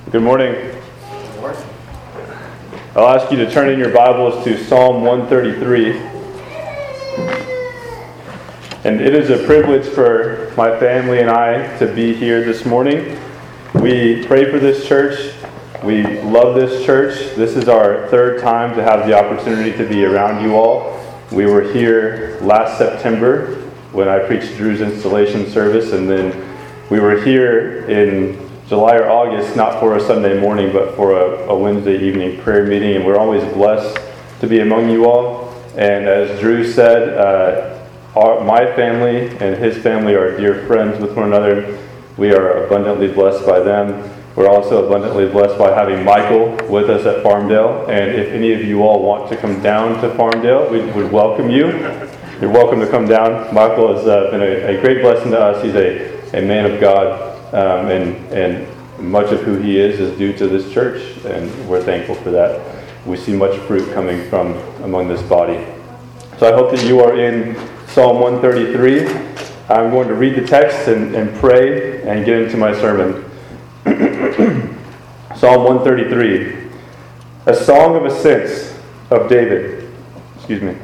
Good morning. Good morning. I'll ask you to turn in your Bibles to Psalm 133. And it is a privilege for my family and I to be here this morning. We pray for this church. We love this church. This is our third time to have the opportunity to be around you all. We were here last September when I preached Drew's installation service, and then we were here in July or August, not for a Sunday morning, but for a Wednesday evening prayer meeting, and we're always blessed to be among you all. And as Drew said, my family and his family are dear friends with one another. We are abundantly blessed by them. We're also abundantly blessed by having Michael with us at Farmdale. And if any of you all want to come down to Farmdale, we would welcome you. You're welcome to come down. Michael has been a great blessing to us. He's a man of God. And much of who he is due to this church, and we're thankful for that. We see much fruit coming from among this body. So I hope that you are in Psalm 133. I'm going to read the text and pray and get into my sermon. Psalm 133, a song of ascents of David. Excuse me.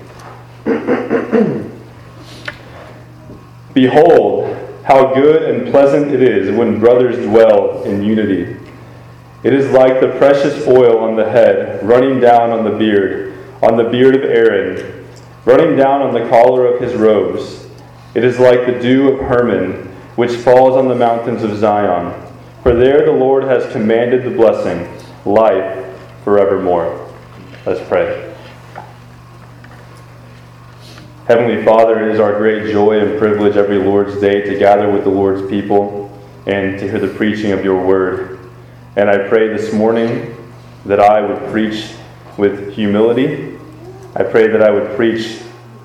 Behold, how good and pleasant it is when brothers dwell in unity. It is like the precious oil on the head, running down on the beard of Aaron, running down on the collar of his robes. It is like the dew of Hermon, which falls on the mountains of Zion. For there the Lord has commanded the blessing, life forevermore. Let's pray. Heavenly Father, it is our great joy and privilege every Lord's Day to gather with the Lord's people and to hear the preaching of your word. And I pray this morning that I would preach with humility. I pray that I would preach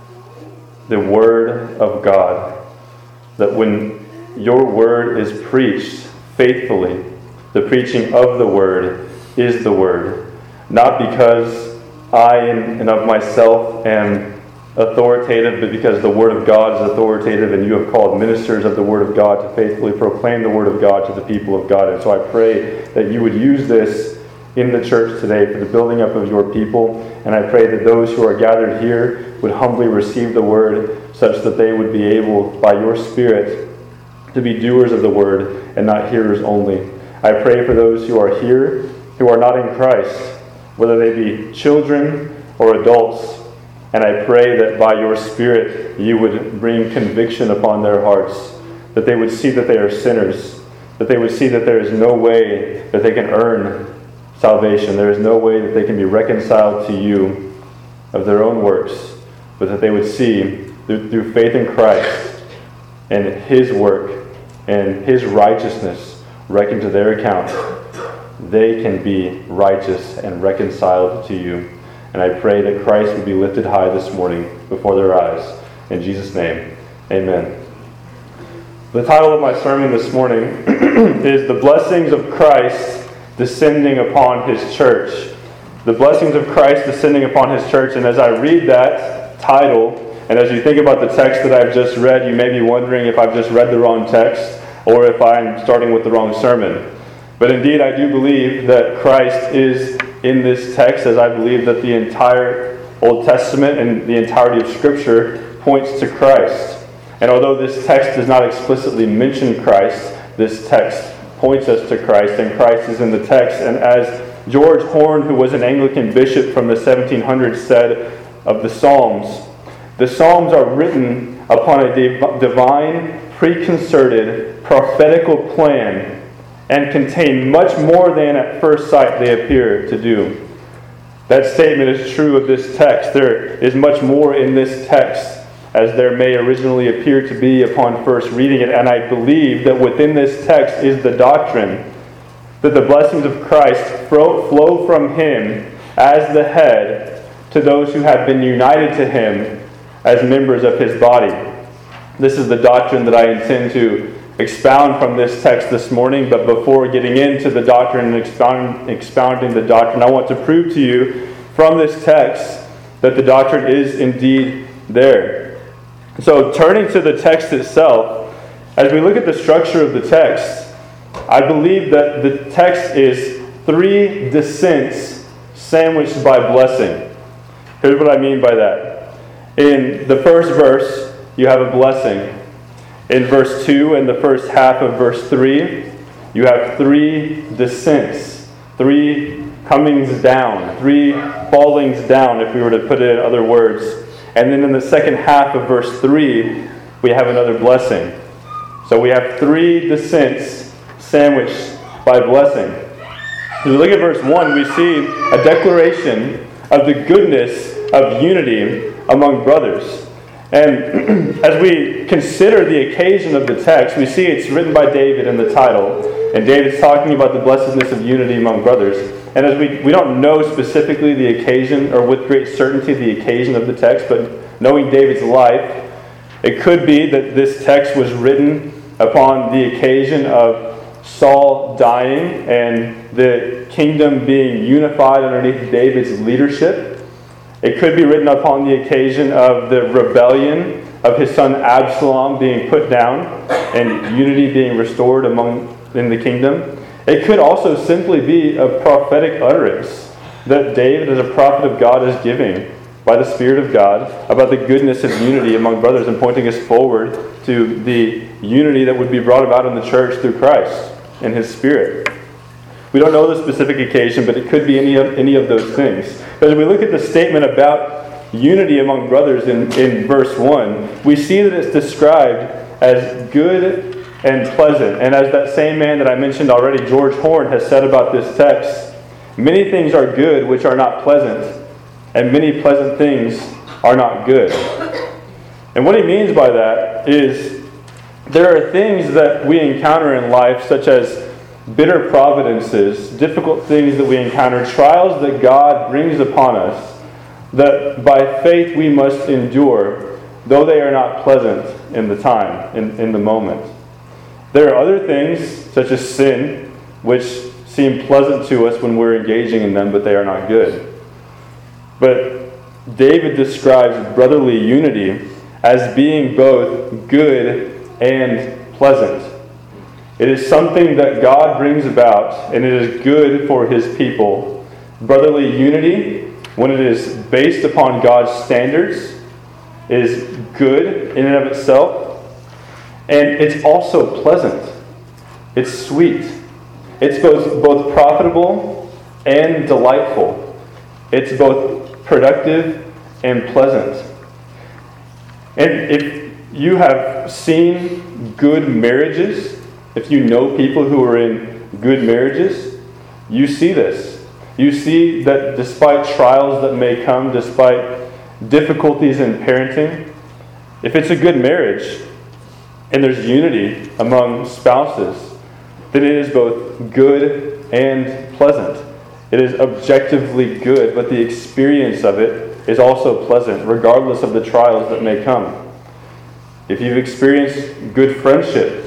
the word of God. That when your word is preached faithfully, the preaching of the word is the word. Not because I and of myself am authoritative, but because the Word of God is authoritative, and you have called ministers of the Word of God to faithfully proclaim the Word of God to the people of God. And so I pray that you would use this in the church today for the building up of your people. And I pray that those who are gathered here would humbly receive the Word such that they would be able, by your Spirit, to be doers of the Word and not hearers only. I pray for those who are here who are not in Christ, whether they be children or adults. And I pray that by your Spirit you would bring conviction upon their hearts, that they would see that they are sinners, that they would see that there is no way that they can earn salvation. There is no way that they can be reconciled to you of their own works, but that they would see through faith in Christ and his work and his righteousness reckoned to their account, they can be righteous and reconciled to you. And I pray that Christ would be lifted high this morning before their eyes. In Jesus' name, amen. The title of my sermon this morning is The Blessings of Christ Descending Upon His Church. The Blessings of Christ Descending Upon His Church. And as I read that title, and as you think about the text that I've just read, you may be wondering if I've just read the wrong text or if I'm starting with the wrong sermon. But indeed, I do believe that Christ is in this text, as I believe that the entire Old Testament and the entirety of Scripture points to Christ. And although this text does not explicitly mention Christ, this text points us to Christ, and Christ is in the text. And as George Horne, who was an Anglican bishop from the 1700s, said of the Psalms are written upon a divine, preconcerted, prophetical plan, and contain much more than at first sight they appear to do. That statement is true of this text. There is much more in this text as there may originally appear to be upon first reading it. And I believe that within this text is the doctrine that the blessings of Christ flow from Him as the head to those who have been united to Him as members of His body. This is the doctrine that I intend to expound from this text this morning, but before getting into the doctrine and expounding the doctrine, I want to prove to you from this text that the doctrine is indeed there. So turning to the text itself, as we look at the structure of the text, I believe that the text is 3 descents sandwiched by blessing. Here's what I mean by that. In the first verse, you have a blessing. In verse 2 and the first half of verse 3, you have 3 descents, 3 comings down, 3 fallings down, if we were to put it in other words. And then in the second half of verse 3, we have another blessing. So we have 3 descents sandwiched by blessing. As we look at verse 1, we see a declaration of the goodness of unity among brothers. And as we consider the occasion of the text, we see it's written by David in the title. And David's talking about the blessedness of unity among brothers. And as we don't know specifically the occasion, or with great certainty the occasion of the text, but knowing David's life, it could be that this text was written upon the occasion of Saul dying and the kingdom being unified underneath David's leadership. It could be written upon the occasion of the rebellion of his son Absalom being put down and unity being restored in the kingdom. It could also simply be a prophetic utterance that David, as a prophet of God, is giving by the Spirit of God about the goodness of unity among brothers and pointing us forward to the unity that would be brought about in the church through Christ and His Spirit. We don't know the specific occasion, but it could be any of those things. But as we look at the statement about unity among brothers in verse 1, we see that it's described as good and pleasant. And as that same man that I mentioned already, George Horn, has said about this text, many things are good which are not pleasant, and many pleasant things are not good. And what he means by that is there are things that we encounter in life, such as bitter providences, difficult things that we encounter, trials that God brings upon us, that by faith we must endure, though they are not pleasant in the time, in the moment. There are other things, such as sin, which seem pleasant to us when we're engaging in them, but they are not good. But David describes brotherly unity as being both good and pleasant. It is something that God brings about, and it is good for His people. Brotherly unity, when it is based upon God's standards, is good in and of itself. And it's also pleasant. It's sweet. It's both profitable and delightful. It's both productive and pleasant. And if you have seen good marriages, if you know people who are in good marriages, you see this. You see that despite trials that may come, despite difficulties in parenting, if it's a good marriage and there's unity among spouses, then it is both good and pleasant. It is objectively good, but the experience of it is also pleasant, regardless of the trials that may come. If you've experienced good friendship,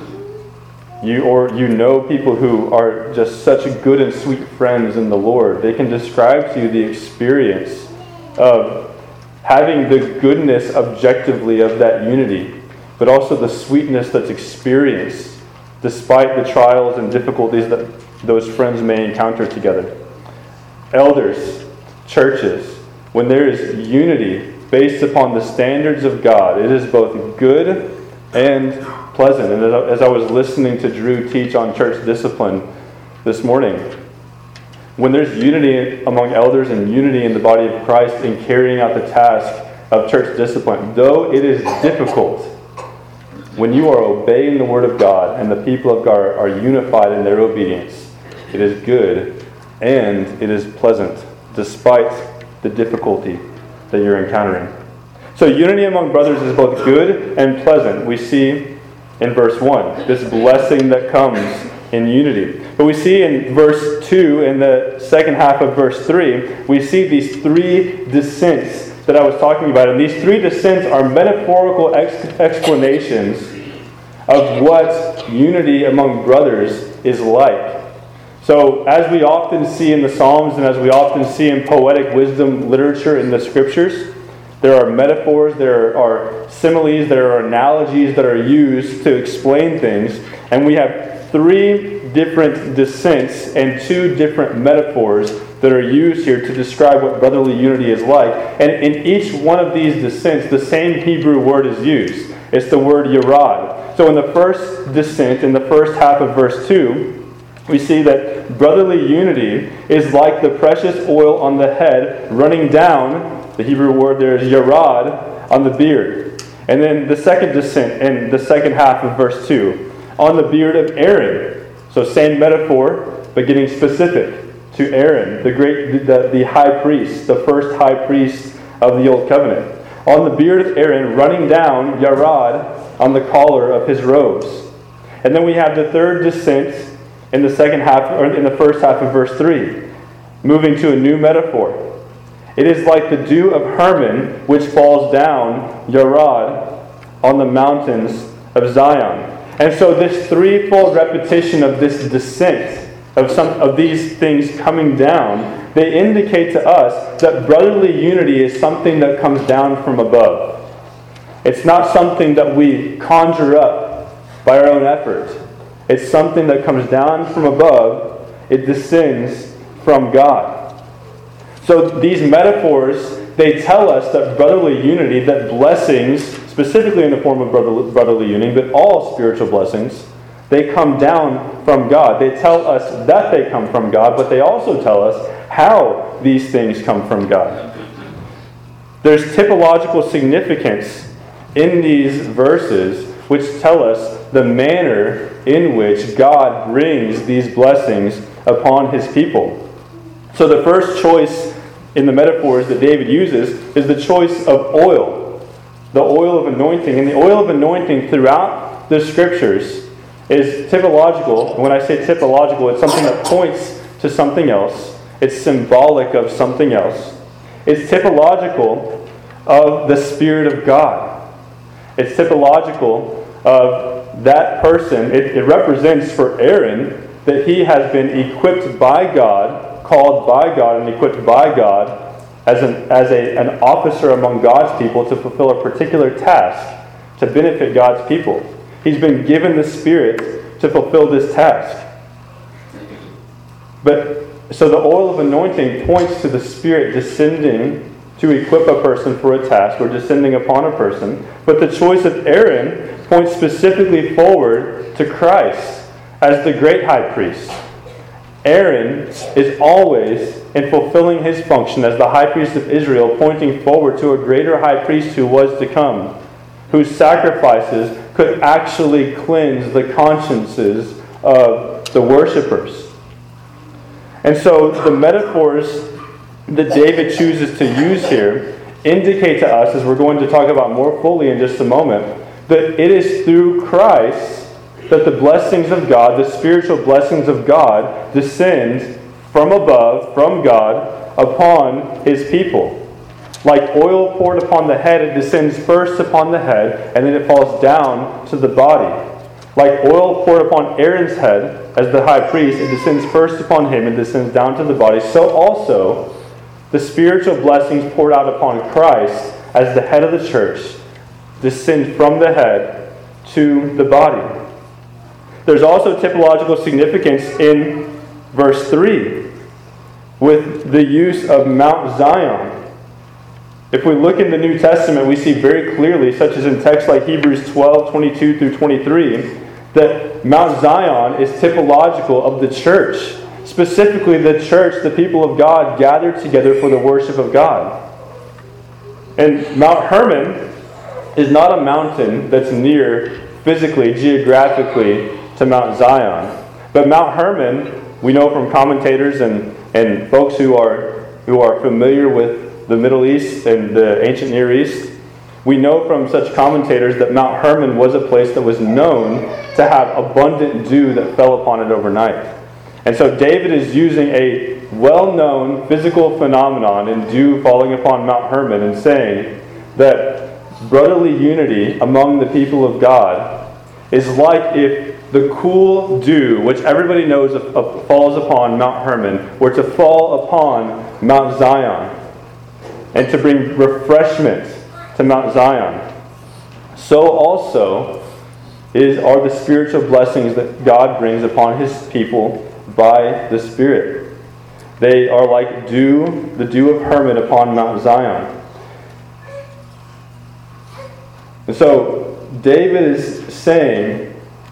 you know people who are just such good and sweet friends in the Lord, they can describe to you the experience of having the goodness objectively of that unity, but also the sweetness that's experienced despite the trials and difficulties that those friends may encounter together. Elders, churches, when there is unity based upon the standards of God, it is both good and pleasant. And as I was listening to Drew teach on church discipline this morning, when there's unity among elders and unity in the body of Christ in carrying out the task of church discipline, though it is difficult, when you are obeying the Word of God and the people of God are unified in their obedience, it is good and it is pleasant, despite the difficulty that you're encountering. So unity among brothers is both good and pleasant. We see in verse 1, this blessing that comes in unity. But we see in verse 2, in the second half of verse 3, we see these 3 descents that I was talking about. And these 3 descents are metaphorical explanations of what unity among brothers is like. So as we often see in the Psalms and as we often see in poetic wisdom literature in the Scriptures, there are metaphors, there are similes, there are analogies that are used to explain things. And we have 3 different descents and 2 different metaphors that are used here to describe what brotherly unity is like. And in each one of these descents, the same Hebrew word is used. It's the word yarad. So in the first descent, in the first half of verse 2, we see that brotherly unity is like the precious oil on the head running down, the Hebrew word there is yarad, on the beard. And then the second descent in the second half of verse 2, on the beard of Aaron. So same metaphor, but getting specific to Aaron, the high priest, the first high priest of the Old Covenant. On the beard of Aaron, running down yarad on the collar of his robes. And then we have the third descent in the second half, or in the first half of verse 3, moving to a new metaphor. It is like the dew of Hermon, which falls down yarad on the mountains of Zion. And so this threefold repetition of this descent, of some of these things coming down, they indicate to us that brotherly unity is something that comes down from above. It's not something that we conjure up by our own effort. It's something that comes down from above. It descends from God. So these metaphors, they tell us that brotherly unity, that blessings, specifically in the form of brotherly unity, but all spiritual blessings, they come down from God. They tell us that they come from God, but they also tell us how these things come from God. There's typological significance in these verses which tell us the manner in which God brings these blessings upon His people. So the first choice in the metaphors that David uses is the choice of oil, the oil of anointing. And the oil of anointing throughout the Scriptures is typological. And when I say typological, it's something that points to something else. It's symbolic of something else. It's typological of the Spirit of God. It's typological of that person. It represents for Aaron that he has been equipped by God, called by God, and equipped by God as an officer among God's people to fulfill a particular task to benefit God's people. He's been given the Spirit to fulfill this task. So the oil of anointing points to the Spirit descending to equip a person for a task, or descending upon a person. But the choice of Aaron points specifically forward to Christ as the great high priest. Aaron is always, in fulfilling his function as the high priest of Israel, pointing forward to a greater high priest who was to come, whose sacrifices could actually cleanse the consciences of the worshipers. And so the metaphors that David chooses to use here indicate to us, as we're going to talk about more fully in just a moment, that it is through Christ that the blessings of God, the spiritual blessings of God, descend from above, from God, upon His people. Like oil poured upon the head, it descends first upon the head, and then it falls down to the body. Like oil poured upon Aaron's head as the high priest, it descends first upon him and descends down to the body. So also, the spiritual blessings poured out upon Christ as the head of the church descend from the head to the body. There's also typological significance in verse 3 with the use of Mount Zion. If we look in the New Testament, we see very clearly, such as in texts like Hebrews 12, 22 through 23, that Mount Zion is typological of the church. Specifically, the church, the people of God, gathered together for the worship of God. And Mount Hermon is not a mountain that's near physically, geographically, to Mount Zion. But Mount Hermon, we know from commentators and folks who are familiar with the Middle East and the ancient Near East, we know from such commentators that Mount Hermon was a place that was known to have abundant dew that fell upon it overnight. And so David is using a well-known physical phenomenon in dew falling upon Mount Hermon and saying that brotherly unity among the people of God is like if the cool dew, which everybody knows falls upon Mount Hermon, were to fall upon Mount Zion and to bring refreshment to Mount Zion. So also, are the spiritual blessings that God brings upon His people by the Spirit. They are like the dew of Hermon upon Mount Zion. And so David is saying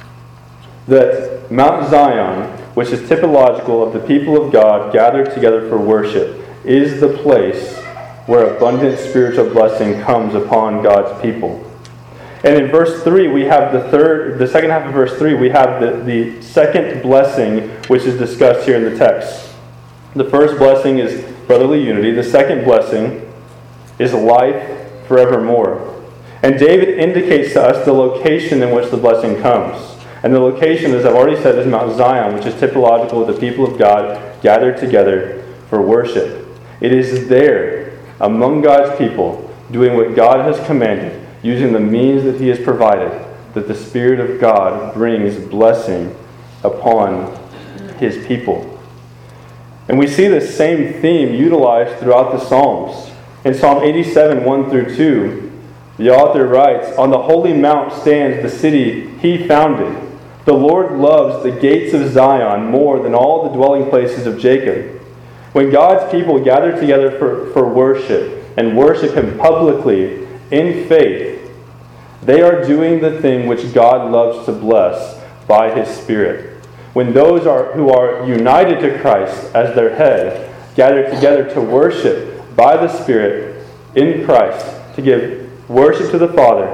that Mount Zion, which is typological of the people of God gathered together for worship, is the place where abundant spiritual blessing comes upon God's people. And in verse 3, we have the second half of verse 3, we have the second blessing which is discussed here in the text. The first blessing is brotherly unity. The second blessing is life forevermore. And David indicates to us the location in which the blessing comes. And the location, as I've already said, is Mount Zion, which is typological of the people of God gathered together for worship. It is there, among God's people, doing what God has commanded, using the means that He has provided, that the Spirit of God brings blessing upon His people. And we see this same theme utilized throughout the Psalms. In Psalm 87, 1 through 2, the author writes, "On the holy mount stands the city He founded. The Lord loves the gates of Zion more than all the dwelling places of Jacob." When God's people gather together for worship and worship Him publicly in faith, they are doing the thing which God loves to bless by His Spirit. When those who are united to Christ as their head gather together to worship by the Spirit in Christ, to give worship to the Father,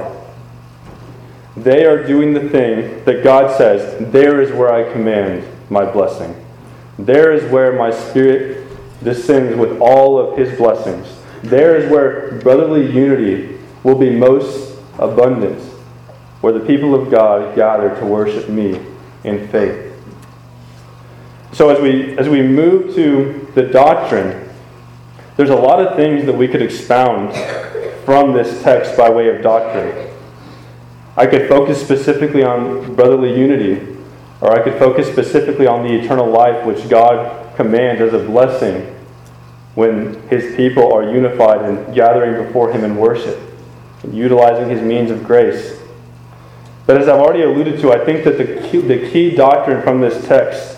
they are doing the thing that God says, "There is where I command my blessing. There is where my Spirit descends with all of His blessings. There is where brotherly unity will be most abundant, where the people of God gather to worship me in faith." So as we move to the doctrine, there's a lot of things that we could expound from this text by way of doctrine. I could focus specifically on brotherly unity, or I could focus specifically on the eternal life which God commands as a blessing when His people are unified and gathering before Him in worship, and utilizing His means of grace. But as I've already alluded to, I think that the key doctrine from this text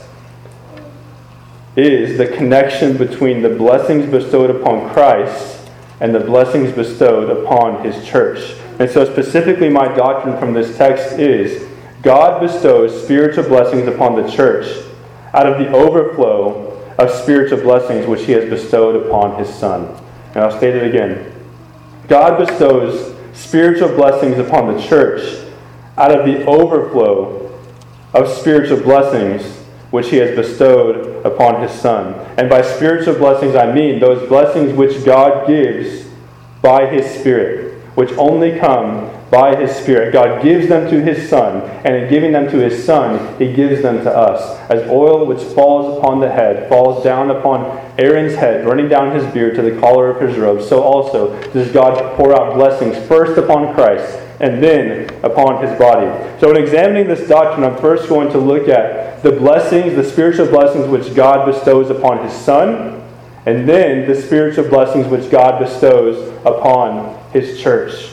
is the connection between the blessings bestowed upon Christ and the blessings bestowed upon His church. And so specifically my doctrine from this text is God bestows spiritual blessings upon the church out of the overflow of spiritual blessings which He has bestowed upon His Son. And I'll state it again. God bestows spiritual blessings upon the church out of the overflow of spiritual blessings which He has bestowed upon His Son. And by spiritual blessings I mean those blessings which God gives by His Spirit, which only come by His Spirit. God gives them to His Son, and in giving them to His Son, He gives them to us. As oil which falls upon the head, falls down upon Aaron's head, running down his beard to the collar of his robe, so also does God pour out blessings first upon Christ, and then upon His body. So in examining this doctrine, I'm first going to look at the blessings, the spiritual blessings which God bestows upon His Son, and then the spiritual blessings which God bestows upon His church.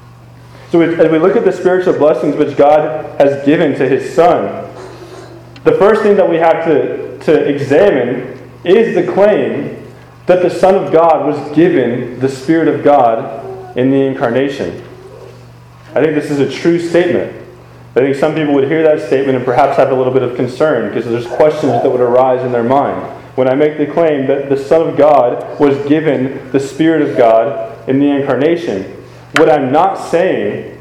So as we look at the spiritual blessings which God has given to His Son, the first thing that we have to examine is the claim that the Son of God was given the Spirit of God in the Incarnation. I think this is a true statement. I think some people would hear that statement and perhaps have a little bit of concern because there's questions that would arise in their mind when I make the claim that the Son of God was given the Spirit of God in the Incarnation. What I'm not saying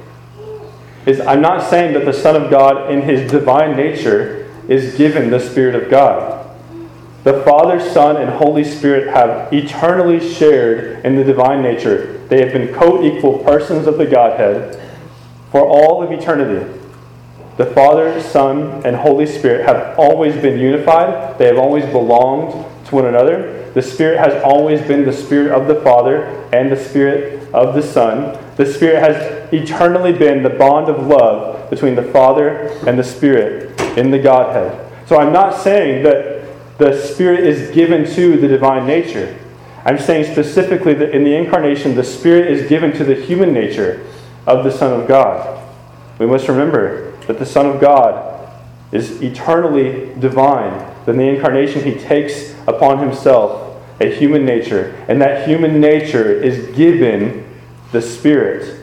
is I'm not saying that the Son of God in His divine nature is given the Spirit of God. The Father, Son, and Holy Spirit have eternally shared in the divine nature. They have been co-equal persons of the Godhead for all of eternity. The Father, Son, and Holy Spirit have always been unified. They have always belonged to one another. The Spirit has always been the Spirit of the Father and the Spirit of the Son. The Spirit has eternally been the bond of love between the Father and the Spirit in the Godhead. So I'm not saying that the Spirit is given to the divine nature. I'm saying specifically that in the Incarnation, the Spirit is given to the human nature of the Son of God. we must remember that the Son of God is eternally divine. That in the incarnation he takes upon himself a human nature, and that human nature is given the Spirit.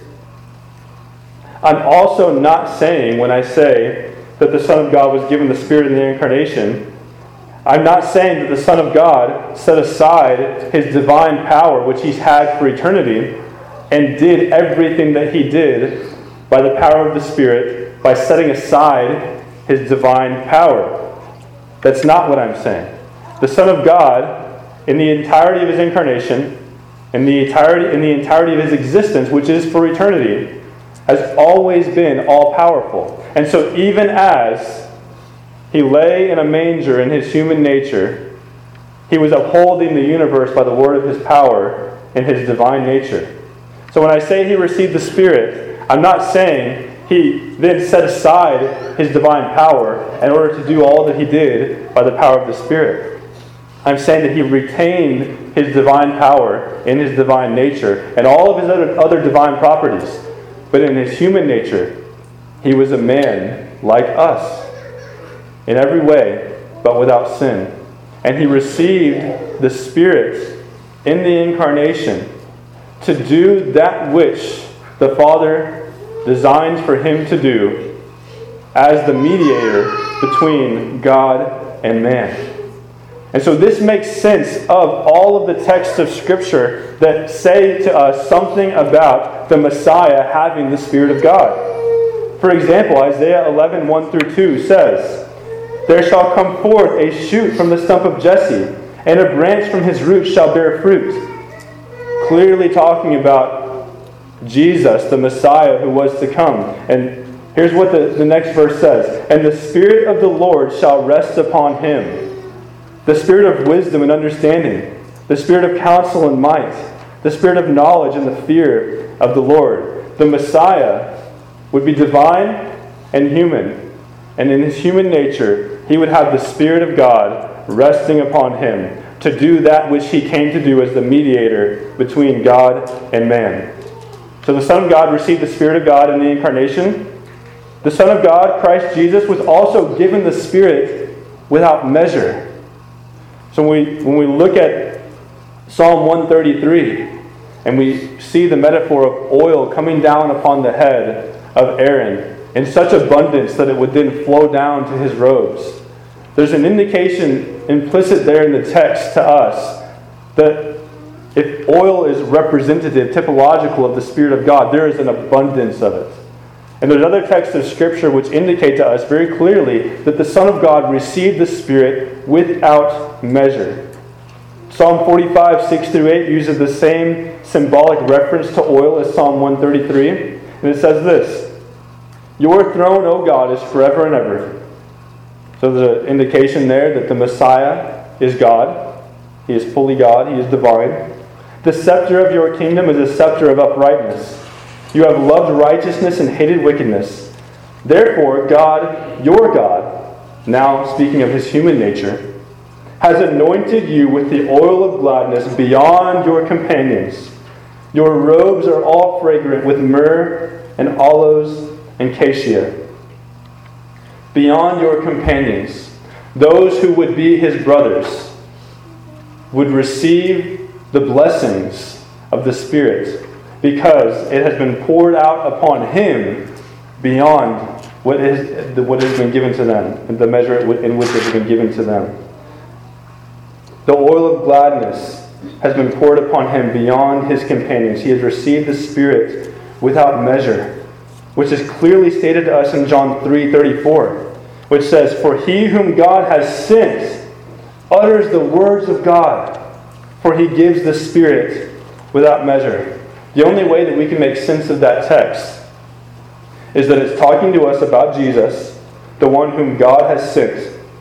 I'm also not saying, when I say that the Son of God was given the Spirit in the incarnation, I'm not saying that the Son of God set aside his divine power, which he's had for eternity, and did everything that he did by the power of the Spirit, by setting aside his divine power. That's not what I'm saying. The Son of God, in the entirety of his incarnation, in the entirety of his existence, which is for eternity, has always been all-powerful. And so even as he lay in a manger in his human nature, he was upholding the universe by the word of his power in his divine nature. So when I say he received the Spirit, I'm not saying he then set aside his divine power in order to do all that he did by the power of the Spirit. I'm saying that he retained his divine power in his divine nature and all of his other divine properties. But in his human nature, he was a man like us in every way, but without sin. And he received the Spirit in the incarnation to do that which the Father designed for him to do as the mediator between God and man. And so this makes sense of all of the texts of Scripture that say to us something about the Messiah having the Spirit of God. For example, Isaiah 11, 1 through 2 says, "There shall come forth a shoot from the stump of Jesse, and a branch from his roots shall bear fruit." Clearly talking about Jesus, the Messiah who was to come. And here's what the next verse says. "And the Spirit of the Lord shall rest upon him. The Spirit of wisdom and understanding, the Spirit of counsel and might, the Spirit of knowledge and the fear of the Lord." The Messiah would be divine and human. And in his human nature, he would have the Spirit of God resting upon him to do that which he came to do as the mediator between God and man. So the Son of God received the Spirit of God in the incarnation. The Son of God, Christ Jesus, was also given the Spirit without measure. So when we look at Psalm 133 and we see the metaphor of oil coming down upon the head of Aaron in such abundance that it would then flow down to his robes, there's an indication implicit there in the text to us that if oil is representative, typological of the Spirit of God, there is an abundance of it. And there's other texts of Scripture which indicate to us very clearly that the Son of God received the Spirit without measure. Psalm 45, 6 through 8 uses the same symbolic reference to oil as Psalm 133. And it says this, "Your throne, O God, is forever and ever." So there's an indication there that the Messiah is God. He is fully God. He is divine. "The scepter of your kingdom is a scepter of uprightness. You have loved righteousness and hated wickedness. Therefore, God, your God," now speaking of his human nature, "has anointed you with the oil of gladness beyond your companions. Your robes are all fragrant with myrrh and aloes and cassia." Beyond your companions, those who would be his brothers, would receive the blessings of the Spirit because it has been poured out upon him beyond what has been given to them, and the measure in which it has been given to them. The oil of gladness has been poured upon him beyond his companions. He has received the Spirit without measure, which is clearly stated to us in John 3:34, which says, "For he whom God has sent utters the words of God, for he gives the Spirit without measure." The only way that we can make sense of that text is that it's talking to us about Jesus, the one whom God has sent,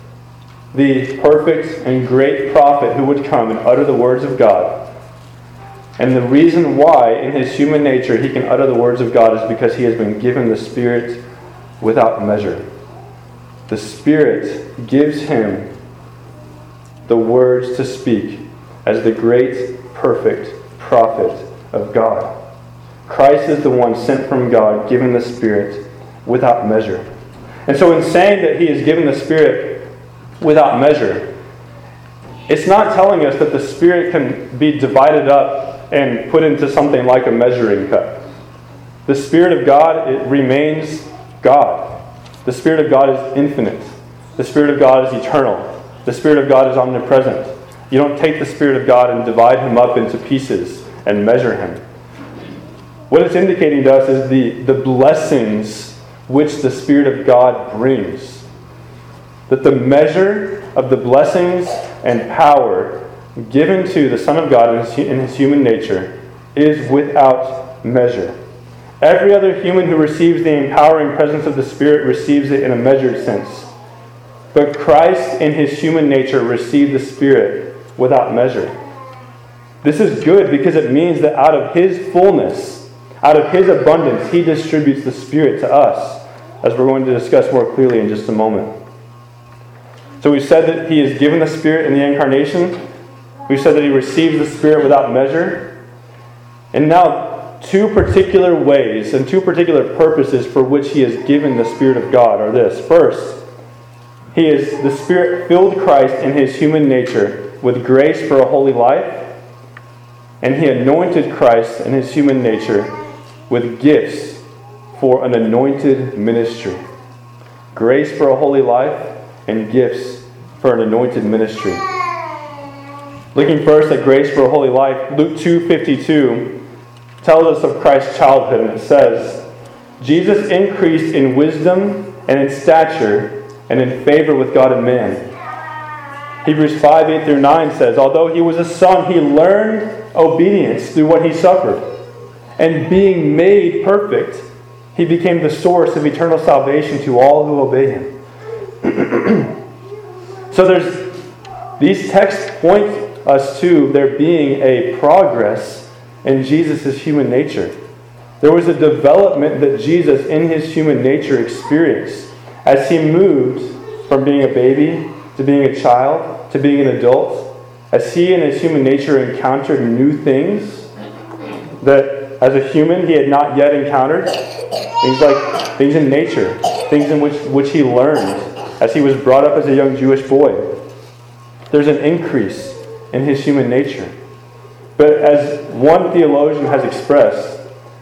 the perfect and great prophet who would come and utter the words of God. And the reason why in his human nature he can utter the words of God is because he has been given the Spirit without measure. The Spirit gives him the words to speak as the great, perfect prophet of God. Christ is the one sent from God, given the Spirit, without measure. And so in saying that he is given the Spirit without measure, it's not telling us that the Spirit can be divided up and put into something like a measuring cup. The Spirit of God, it remains God. The Spirit of God is infinite. The Spirit of God is eternal. The Spirit of God is omnipresent. You don't take the Spirit of God and divide him up into pieces and measure him. What it's indicating to us is the blessings which the Spirit of God brings. That the measure of the blessings and power given to the Son of God in his human nature is without measure. Every other human who receives the empowering presence of the Spirit receives it in a measured sense. But Christ in his human nature received the Spirit without measure. This is good because it means that out of his fullness, out of his abundance, he distributes the Spirit to us, as we're going to discuss more clearly in just a moment. So we've said that he is given the Spirit in the incarnation. We've said that he receives the Spirit without measure. And now, two particular ways and two particular purposes for which he has given the Spirit of God are this. First, the Spirit filled Christ in his human nature with grace for a holy life, and he anointed Christ in his human nature with gifts for an anointed ministry. Grace for a holy life and gifts for an anointed ministry. Looking first at grace for a holy life, Luke 2:52 tells us of Christ's childhood, and it says, Jesus increased in wisdom and in stature and in favor with God and man. Hebrews 5:8-9 says, although he was a son, he learned obedience through what he suffered. And being made perfect, he became the source of eternal salvation to all who obey him. So these texts point us to there being a progress in Jesus' human nature. There was a development that Jesus in his human nature experienced as he moved from being a baby to being a child to being an adult, as he in his human nature encountered new things that as a human he had not yet encountered. Things like things in nature, things in which he learned as he was brought up as a young Jewish boy. There's an increase in his human nature. But as one theologian has expressed,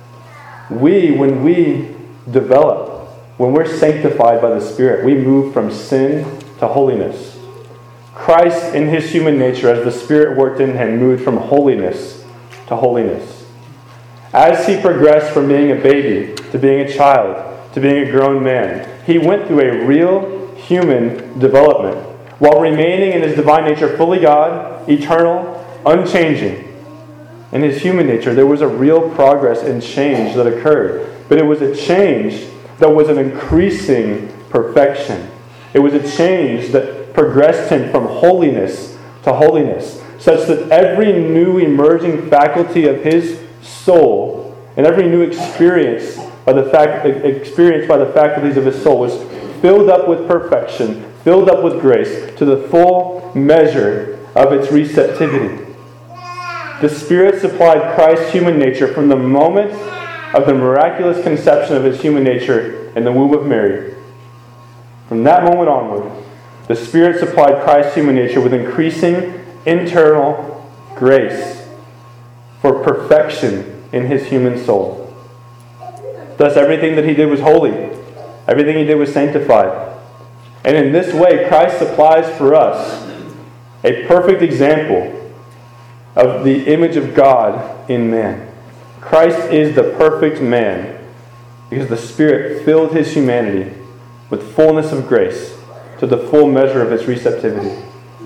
when we develop, when we're sanctified by the Spirit, we move from sin to holiness. Christ in his human nature, as the Spirit worked in him, moved from holiness to holiness. As he progressed from being a baby to being a child to being a grown man, he went through a real human development while remaining in his divine nature fully God, eternal, unchanging. In his human nature, there was a real progress and change that occurred. But it was a change that was an increasing perfection. It was a change that progressed him from holiness to holiness, such that every new emerging faculty of his soul and every new experience by the faculties of his soul was filled up with perfection, filled up with grace to the full measure of its receptivity. The Spirit supplied Christ's human nature from the moment of the miraculous conception of his human nature in the womb of Mary. From that moment onward, the Spirit supplied Christ's human nature with increasing internal grace for perfection in his human soul. Thus, everything that he did was holy. Everything he did was sanctified. And in this way, Christ supplies for us a perfect example of the image of God in man. Christ is the perfect man because the Spirit filled his humanity with fullness of grace to the full measure of its receptivity.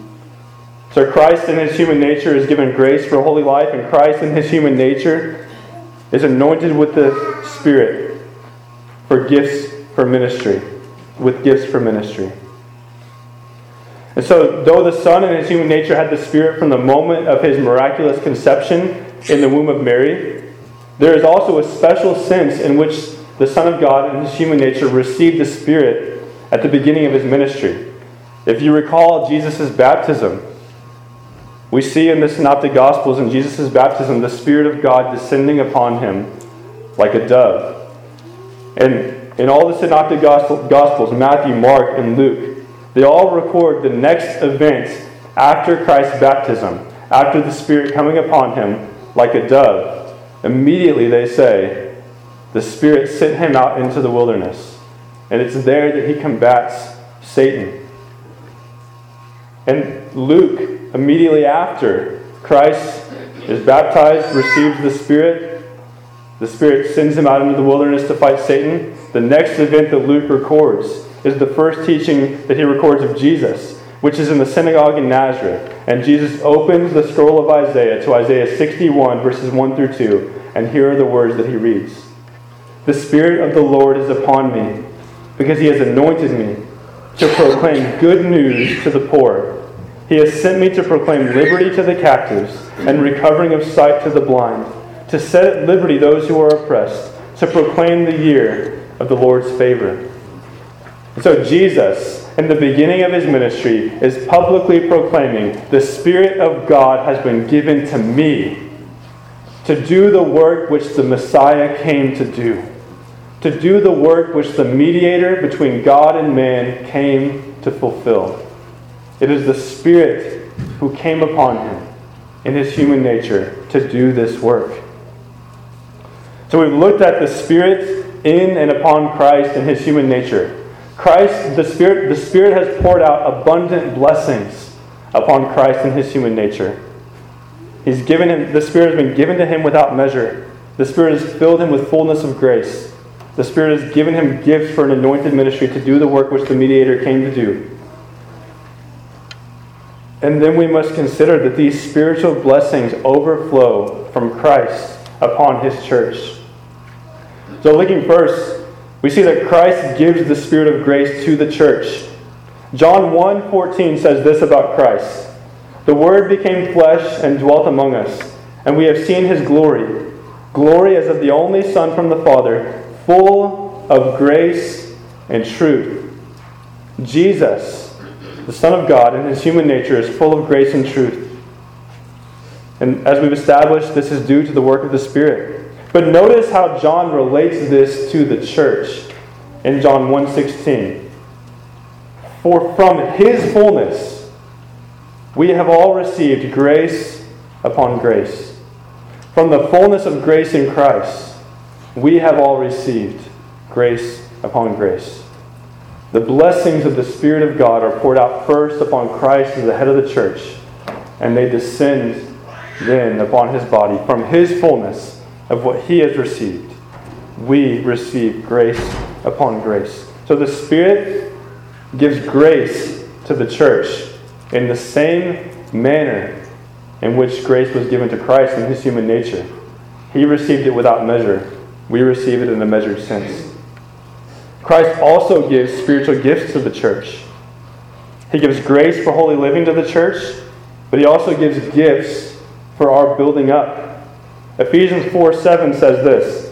So Christ in his human nature is given grace for a holy life, and Christ in his human nature is anointed with the Spirit for gifts for ministry, with gifts for ministry. And so, though the Son in his human nature had the Spirit from the moment of his miraculous conception in the womb of Mary, there is also a special sense in which the Son of God in his human nature received the Spirit at the beginning of his ministry. If you recall Jesus' baptism, we see in the Synoptic Gospels in Jesus' baptism the Spirit of God descending upon him like a dove. And In all the synoptic Gospels, Matthew, Mark, and Luke, they all record the next event after Christ's baptism, after the Spirit coming upon him like a dove. Immediately they say, the Spirit sent him out into the wilderness. And it's there that he combats Satan. And Luke, immediately after Christ is baptized, receives the Spirit sends him out into the wilderness to fight Satan. The next event that Luke records is the first teaching that he records of Jesus, which is in the synagogue in Nazareth. And Jesus opens the scroll of Isaiah to Isaiah 61, verses 1 through 2. And here are the words that he reads. The Spirit of the Lord is upon me, because he has anointed me to proclaim good news to the poor. He has sent me to proclaim liberty to the captives and recovering of sight to the blind, to set at liberty those who are oppressed, to proclaim the year of the Lord's favor. And so Jesus, in the beginning of his ministry, is publicly proclaiming, the Spirit of God has been given to me to do the work which the Messiah came to do. To do the work which the mediator between God and man came to fulfill. It is the Spirit who came upon him in his human nature to do this work. So we've looked at the Spirit in and upon Christ and his human nature. Christ, the Spirit has poured out abundant blessings upon Christ and his human nature. The Spirit has been given to him without measure. The Spirit has filled him with fullness of grace. The Spirit has given him gifts for an anointed ministry to do the work which the mediator came to do. And then we must consider that these spiritual blessings overflow from Christ upon his church. So looking first, we see that Christ gives the Spirit of grace to the church. John 1:14 says this about Christ. The Word became flesh and dwelt among us, and we have seen his glory. Glory as of the only Son from the Father, full of grace and truth. Jesus, the Son of God, in his human nature, is full of grace and truth. And as we've established, this is due to the work of the Spirit. But notice how John relates this to the church in John 1:16. For from his fullness we have all received grace upon grace. From the fullness of grace in Christ, we have all received grace upon grace. The blessings of the Spirit of God are poured out first upon Christ as the head of the church, and they descend then upon his body. From his fullness of what he has received, we receive grace upon grace. So the Spirit gives grace to the church in the same manner in which grace was given to Christ in his human nature. He received it without measure. We receive it in a measured sense. Christ also gives spiritual gifts to the church. He gives grace for holy living to the church, but he also gives gifts for our building up. Ephesians 4:7 says this,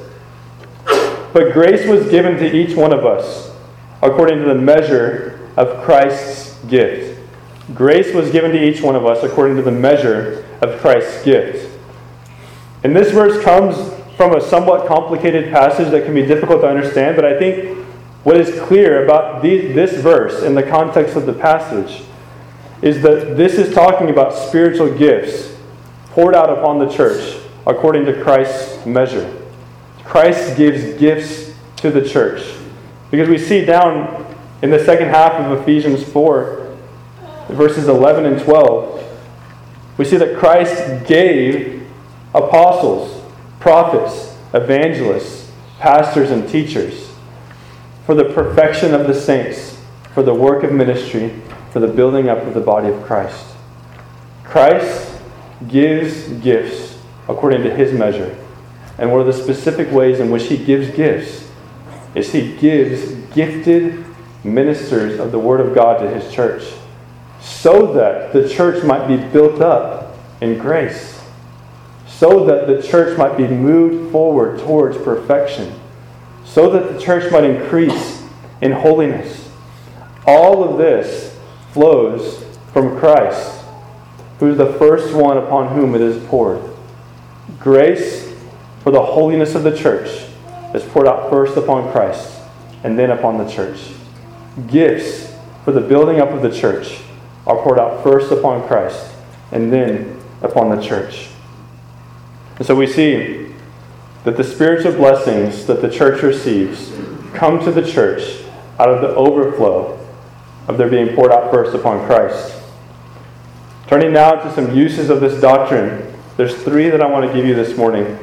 but grace was given to each one of us according to the measure of Christ's gift. Grace was given to each one of us according to the measure of Christ's gift. And this verse comes from a somewhat complicated passage that can be difficult to understand, but I think what is clear about this verse in the context of the passage is that this is talking about spiritual gifts poured out upon the church according to Christ's measure. Christ gives gifts to the church. Because we see down in the second half of Ephesians 4, verses 11 and 12, we see that Christ gave apostles, prophets, evangelists, pastors, and teachers for the perfection of the saints, for the work of ministry, for the building up of the body of Christ. Christ gives gifts according to his measure. And one of the specific ways in which he gives gifts is he gives gifted ministers of the Word of God to his church, so that the church might be built up in grace, so that the church might be moved forward towards perfection, so that the church might increase in holiness. All of this flows from Christ, who is the first one upon whom it is poured. Grace for the holiness of the church is poured out first upon Christ. and then upon the church. Gifts for the building up of the church are poured out first upon Christ and then upon the church. And so we see that the spiritual blessings that the church receives come to the church out of the overflow of their being poured out first upon Christ. Turning now to some uses of this doctrine, there's 3 that I want to give you this morning.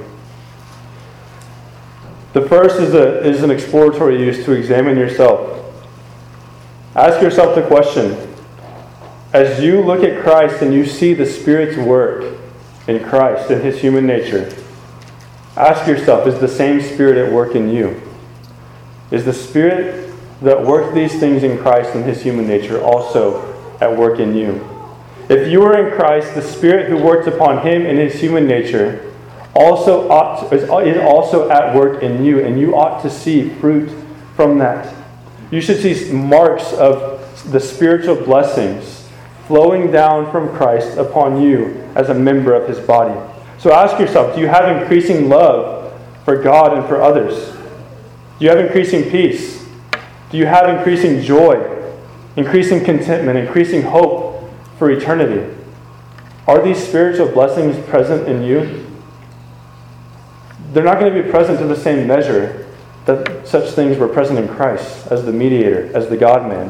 The first is an exploratory use to examine yourself. Ask yourself the question, as you look at Christ and you see the Spirit's work in Christ and His human nature, ask yourself, is the same Spirit at work in you? Is the Spirit that worked these things in Christ and His human nature also at work in you? If you are in Christ, the Spirit who worked upon Him in His human nature is also at work in you, and you ought to see fruit from that. You should see marks of the spiritual blessings flowing down from Christ upon you as a member of His body. So ask yourself, do you have increasing love for God and for others? Do you have increasing peace? Do you have increasing joy, increasing contentment, increasing hope for eternity? Are these spiritual blessings present in you? They're not going to be present to the same measure that such things were present in Christ as the mediator, as the God-man.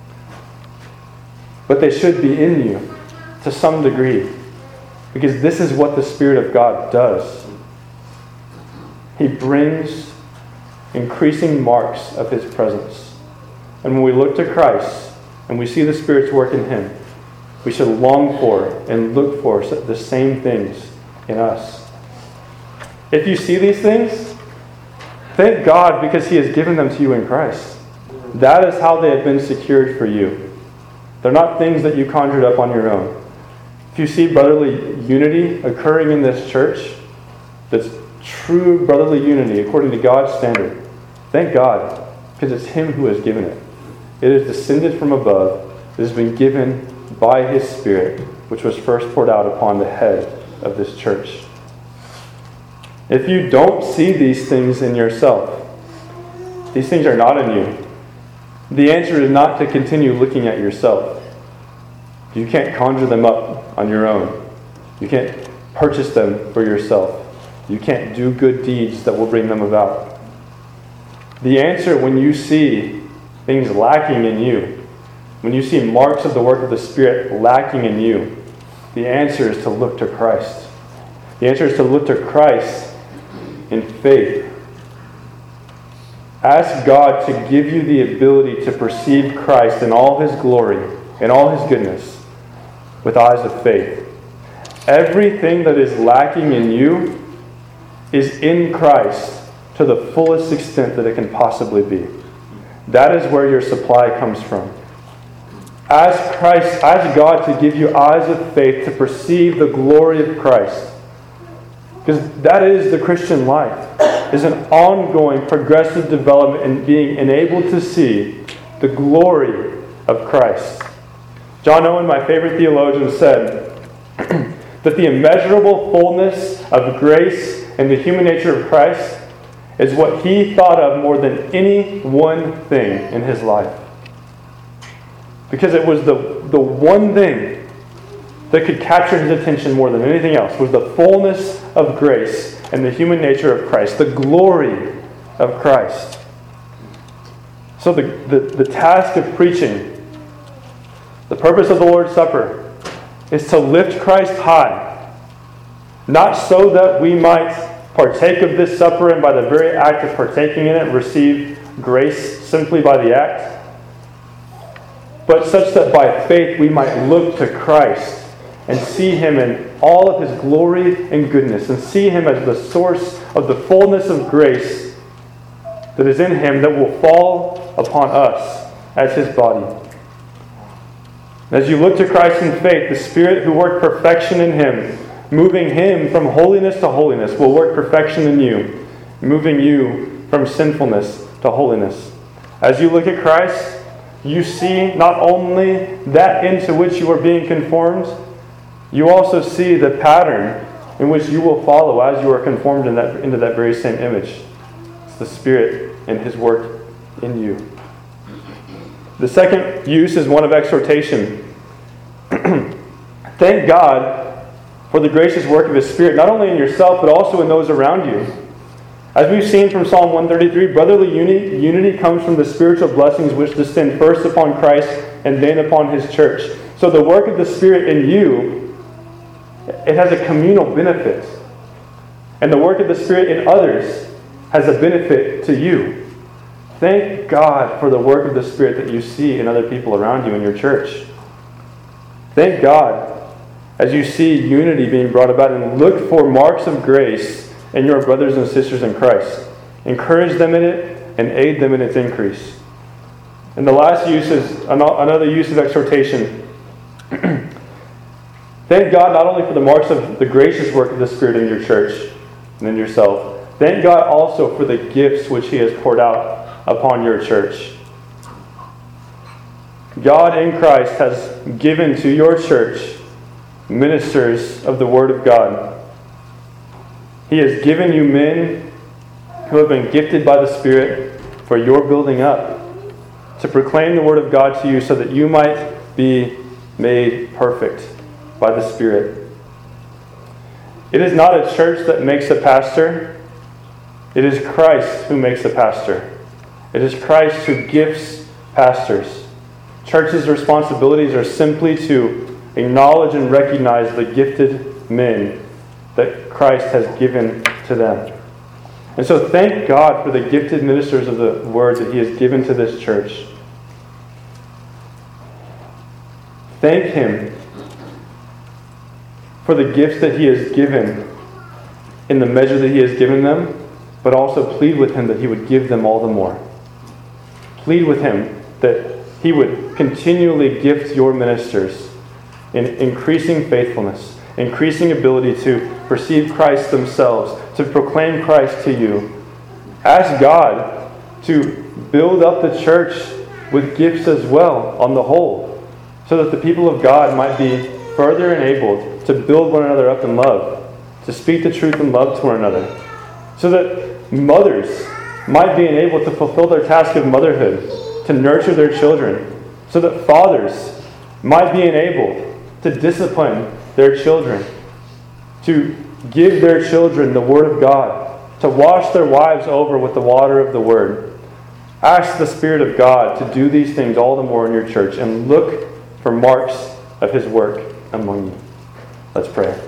But they should be in you to some degree, because this is what the Spirit of God does. He brings increasing marks of His presence. And when we look to Christ and we see the Spirit's work in Him, we should long for and look for the same things in us. If you see these things, thank God because He has given them to you in Christ. That is how they have been secured for you. They're not things that you conjured up on your own. If you see brotherly unity occurring in this church, that's true brotherly unity according to God's standard, thank God, because it's Him who has given it. It is descended from above. It has been given by His Spirit, which was first poured out upon the head of this church. If you don't see these things in yourself, these things are not in you, the answer is not to continue looking at yourself. You can't conjure them up on your own. You can't purchase them for yourself. You can't do good deeds that will bring them about. The answer, when you see things lacking in you, when you see marks of the work of the Spirit lacking in you, the answer is to look to Christ. The answer is to look to Christ in faith. Ask God to give you the ability to perceive Christ in all His glory, in all His goodness, with eyes of faith. Everything that is lacking in you is in Christ to the fullest extent that it can possibly be. That is where your supply comes from. Ask God to give you eyes of faith to perceive the glory of Christ. Because that is the Christian life, is an ongoing progressive development in being enabled to see the glory of Christ. John Owen, my favorite theologian, said that the immeasurable fullness of grace in the human nature of Christ is what he thought of more than any one thing in his life. Because it was the one thing that could capture his attention more than anything else, was the fullness of grace and the human nature of Christ, the glory of Christ. So the task of preaching, the purpose of the Lord's Supper, is to lift Christ high, not so that we might partake of this supper and by the very act of partaking in it receive grace simply by the act, but such that by faith we might look to Christ and see Him in all of His glory and goodness, and see Him as the source of the fullness of grace that is in Him that will fall upon us as His body. As you look to Christ in faith, the Spirit who worked perfection in Him, moving Him from holiness to holiness, will work perfection in you, moving you from sinfulness to holiness. As you look at Christ, you see not only that into which you are being conformed, you also see the pattern in which you will follow as you are conformed into that very same image. It's the Spirit and His work in you. The second use is one of exhortation. Thank God for the gracious work of His Spirit, not only in yourself, but also in those around you. As we've seen from Psalm 133, brotherly unity comes from the spiritual blessings which descend first upon Christ and then upon His church. So the work of the Spirit in you, it has a communal benefit. And the work of the Spirit in others has a benefit to you. Thank God for the work of the Spirit that you see in other people around you in your church. Thank God as you see unity being brought about, and look for marks of grace in your brothers and sisters in Christ. Encourage them in it and aid them in its increase. And the last use is another use of exhortation. Thank God not only for the marks of the gracious work of the Spirit in your church and in yourself. Thank God also for the gifts which He has poured out upon your church. God in Christ has given to your church ministers of the Word of God. He has given you men who have been gifted by the Spirit for your building up, to proclaim the Word of God to you so that you might be made perfect by the Spirit. It is not a church that makes a pastor. It is Christ who makes a pastor. It is Christ who gifts pastors. Churches' responsibilities are simply to acknowledge and recognize the gifted men that Christ has given to them. And so thank God for the gifted ministers of the Word that He has given to this church. Thank Him for the gifts that He has given in the measure that He has given them, but also plead with Him that He would give them all the more. Plead with Him that He would continually gift your ministers in increasing faithfulness, increasing ability to perceive Christ themselves, to proclaim Christ to you. Ask God to build up the church with gifts as well on the whole, so that the people of God might be further enabled to build one another up in love, to speak the truth in love to one another, so that mothers might be enabled to fulfill their task of motherhood, to nurture their children, so that fathers might be enabled to discipline their children, to give their children the Word of God, to wash their wives over with the water of the Word. Ask the Spirit of God to do these things all the more in your church, and look for marks of His work among you. Let's pray.